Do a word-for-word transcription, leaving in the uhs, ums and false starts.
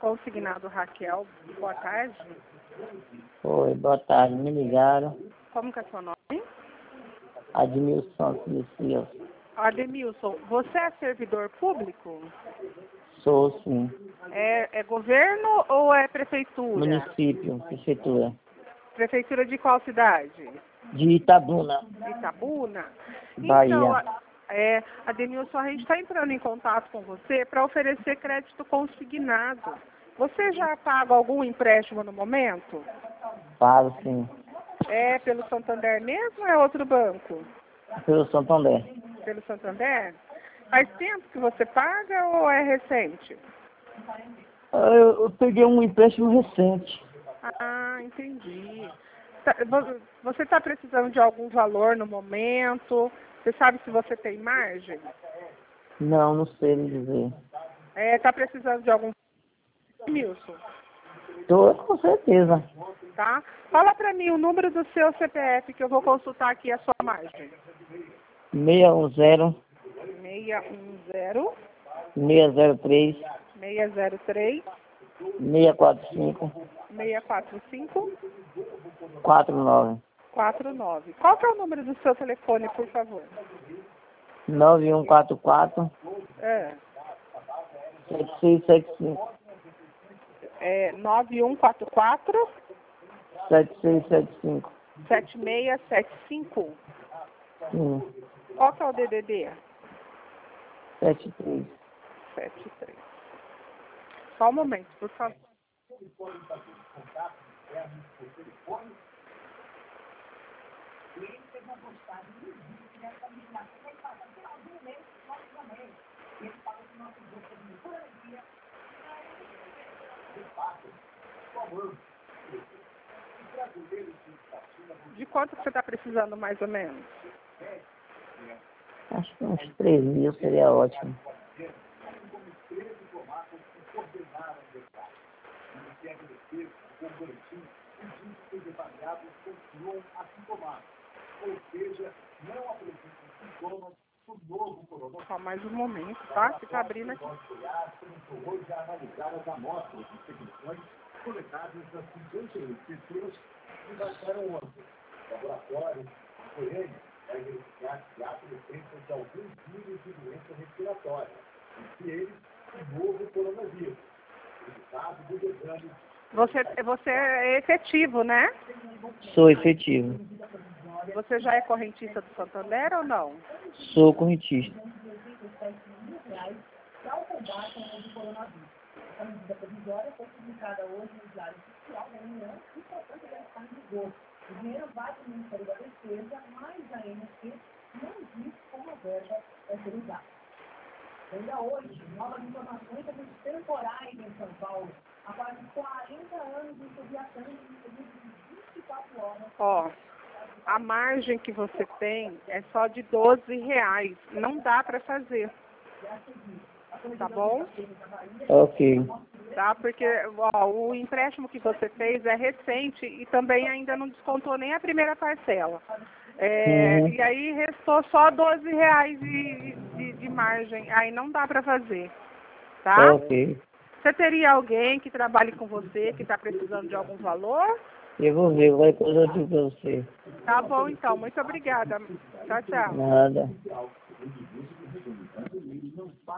Consignado Raquel, boa tarde. Oi, boa tarde, me ligaram. Como que é seu nome? Admilson Silva. Ademilson, você é servidor público? Sou, sim. É, é governo ou é prefeitura? Município, prefeitura. Prefeitura de qual cidade? De Itabuna, Itabuna? Bahia. Então, a- é, Ademilson, a gente está entrando em contato com você para oferecer crédito consignado. Você já paga algum empréstimo no momento? Falo, sim. É pelo Santander mesmo ou é outro banco? Pelo Santander. Pelo Santander? Faz tempo que você paga ou é recente? Ah, Eu, eu peguei um empréstimo recente. Ah, entendi. Tá- vo- Você está precisando de algum valor no momento? Você sabe se você tem margem? Não, não sei lhe dizer. Está precisando de algum Milson, Tô, com certeza. tá? Fala para mim o número do seu C P F que eu vou consultar aqui a sua margem. seis um zero, seis um zero, seis zero três, seis zero três, seis quatro cinco, seis quatro cinco, quatro nove. quatro nove. Qual que é o número do seu telefone, por favor? nove um quatro quatro, É, sete seis sete cinco. é nove um quatro quatro, sete seis sete cinco. sete seis sete cinco. Sim. Qual que é o D D D? sete três. sete três. Só um momento, por favor. De quanto que você está precisando, mais ou menos? Acho que uns três mil seria ótimo. Só mais um momento, tá? Que tá abrindo aqui. Você, você é efetivo, né? Sou efetivo. Você já é correntista do Santander ou não? Sou correntista. Ó, a margem que você tem é só de doze reais. Não dá para fazer. Tá bom? Ok. Tá? Porque ó, o empréstimo que você fez é recente e também ainda não descontou nem a primeira parcela. É, Uhum. E aí restou só doze reais de, de, de margem. Aí não dá para fazer. Tá? Ok. Você teria alguém que trabalhe com você, que está precisando de algum valor? Eu vou ver, vai coisa eu digo pra você. Tá bom, então. Muito obrigada. Tchau, tchau. Nada.